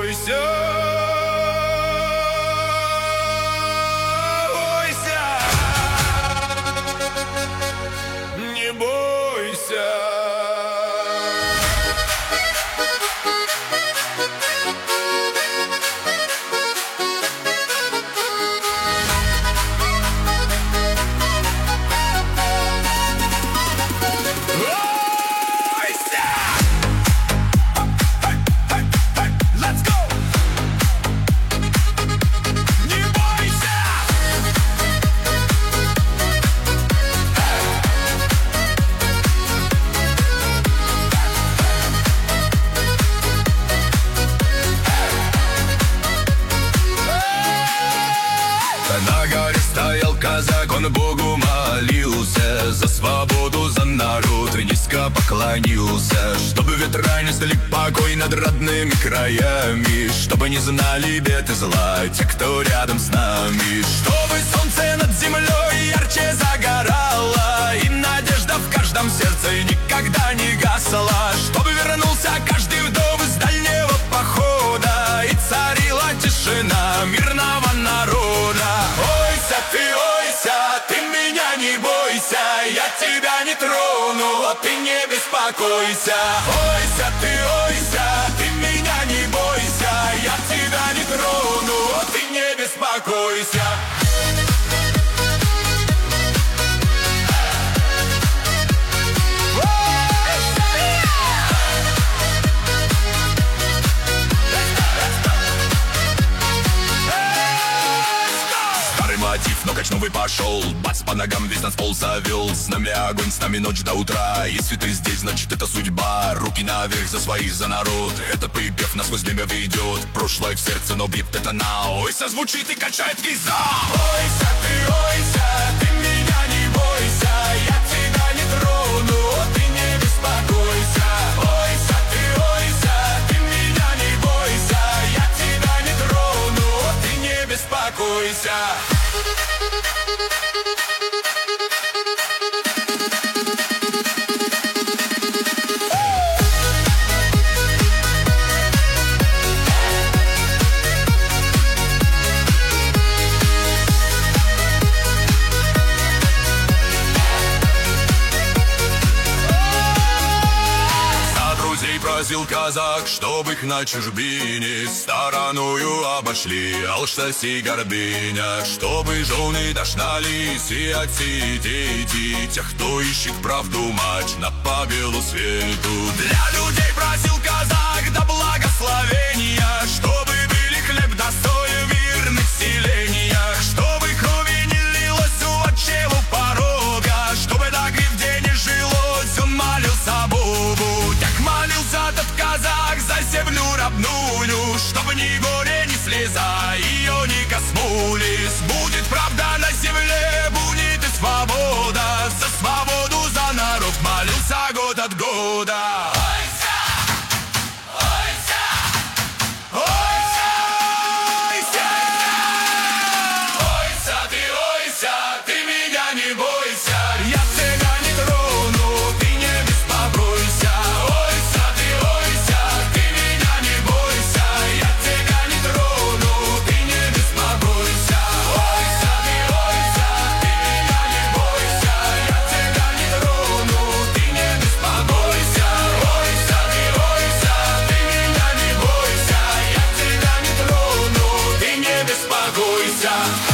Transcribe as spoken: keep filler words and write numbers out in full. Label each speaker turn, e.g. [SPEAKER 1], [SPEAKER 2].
[SPEAKER 1] бойся, бойся, не бойся.
[SPEAKER 2] На горе стоял казак, он Богу молился за свободу, за народ и низко поклонился, чтобы ветра несли покой над родными краями, чтобы не знали бед и зла те, кто рядом с нами, чтобы солнце над землей ярче загорало и надежда в каждом сердце никогда не гасла, чтобы вернулся каждый вдов из дальнего похода и царила тишина мирного народа. Ойся ты, ойся, ты меня не бойся, я тебя не трону, вот ты не беспокойся. Ойся ты, ойся, ты меня не бойся, я тебя не трону, вот ты не беспокойся. Но качновый пошел, бац, по ногам весь танцпол завел. С нами огонь, с нами ночь до утра. Если ты здесь, значит это судьба. Руки наверх за своих, за народ. Этот припев нас сквозь время ведет. Прошлое в сердце, но бьет это на. Ойся звучит и качает гиза. Ойся ты, ойся, ты меня не бойся, я тебя не трону, ты не беспокойся. Ойся ты, ойся, ты меня не бойся, я тебя не трону, ты не беспокойся. Просил казак, чтоб их на чужбине стороною обошли алчность и гордыня, чтобы жены дождались и отцы, дети тех, кто ищет правду, мать на по белу свету. Для людей просил казак до благословения, чтобы были хлеб достоин в мирных селениях, чтобы крови не лилось у отчего порога, чтобы так и в день не жилось, он молился Богу. Так молился этот казак за землю родную, чтобы ни горе, ни слеза ее не коснулись. Будет правда на земле, будет и свобода, за свободу, за народ молился год от года. Беспокойся.